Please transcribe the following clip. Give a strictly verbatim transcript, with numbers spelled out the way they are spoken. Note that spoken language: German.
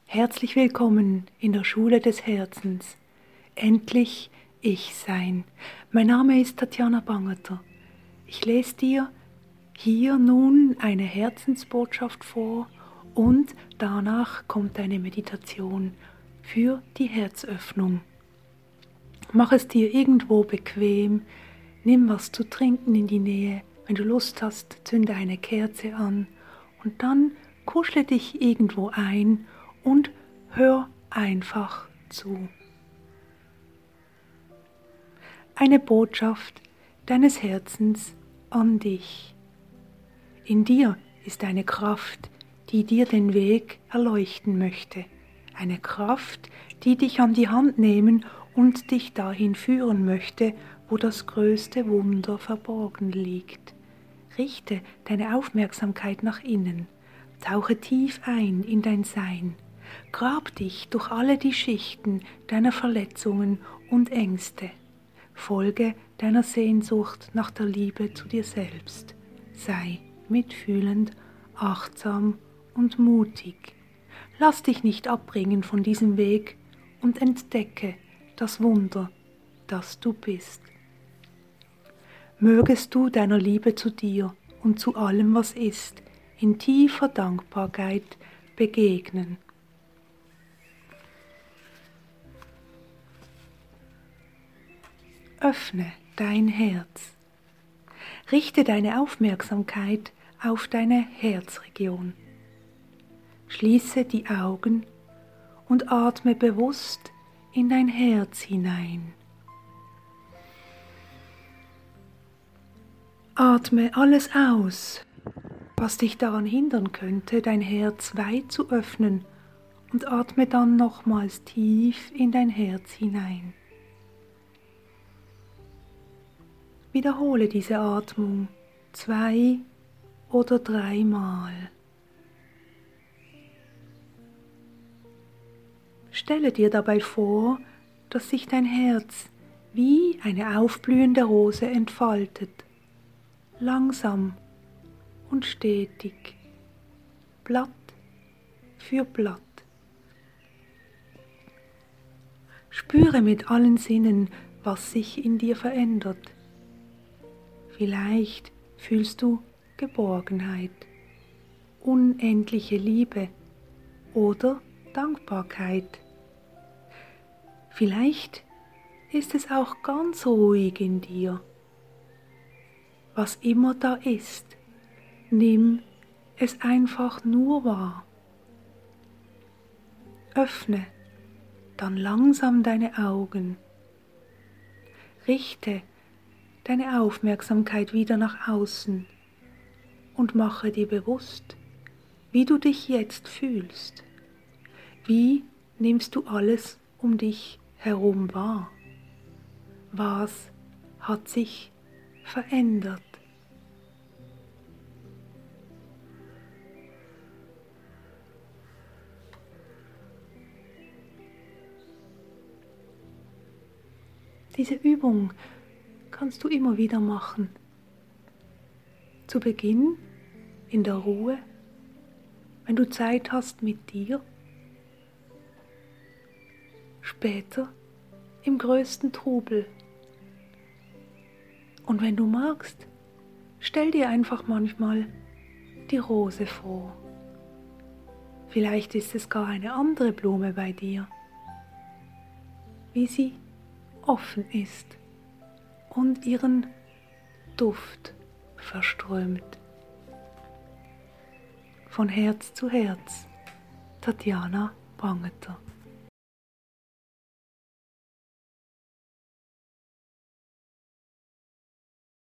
Herzlich willkommen in der Schule des Herzens. Endlich ich sein. Mein Name ist Tatjana Bangerter. Ich lese dir hier nun eine Herzensbotschaft vor und danach kommt eine Meditation für die Herzöffnung. Mach es dir irgendwo bequem, nimm was zu trinken in die Nähe. Wenn du Lust hast, zünde eine Kerze an und dann kuschle dich irgendwo ein und hör einfach zu. Eine Botschaft deines Herzens an dich. In dir ist eine Kraft, die dir den Weg erleuchten möchte. Eine Kraft, die dich an die Hand nehmen und dich dahin führen möchte, wo das größte Wunder verborgen liegt. Richte deine Aufmerksamkeit nach innen. Tauche tief ein in dein Sein. Grab dich durch alle die Schichten deiner Verletzungen und Ängste. Folge deiner Sehnsucht nach der Liebe zu dir selbst. Sei mitfühlend, achtsam und mutig. Lass dich nicht abbringen von diesem Weg und entdecke das Wunder, das du bist. Mögest du deiner Liebe zu dir und zu allem, was ist, in tiefer Dankbarkeit begegnen. Öffne dein Herz. Richte deine Aufmerksamkeit auf deine Herzregion. Schließe die Augen und atme bewusst in dein Herz hinein. Atme alles aus, was dich daran hindern könnte, dein Herz weit zu öffnen, und atme dann nochmals tief in dein Herz hinein. Wiederhole diese Atmung zwei oder dreimal. Stelle dir dabei vor, dass sich dein Herz wie eine aufblühende Rose entfaltet, langsam und stetig, Blatt für Blatt. Spüre mit allen Sinnen, was sich in dir verändert. Vielleicht fühlst du Geborgenheit, unendliche Liebe oder Dankbarkeit. Vielleicht ist es auch ganz ruhig in dir. Was immer da ist, nimm es einfach nur wahr. Öffne dann langsam deine Augen. Richte deine Aufmerksamkeit wieder nach außen und mache dir bewusst, wie du dich jetzt fühlst. Wie nimmst du alles um dich herum wahr? Was hat sich verändert? Diese Übung kannst du immer wieder machen. Zu Beginn in der Ruhe, wenn du Zeit hast mit dir. Später im größten Trubel. Und wenn du magst, stell dir einfach manchmal die Rose vor. Vielleicht ist es gar eine andere Blume bei dir, wie sie offen ist und ihren Duft verströmt. Von Herz zu Herz, Tatjana Bangerter.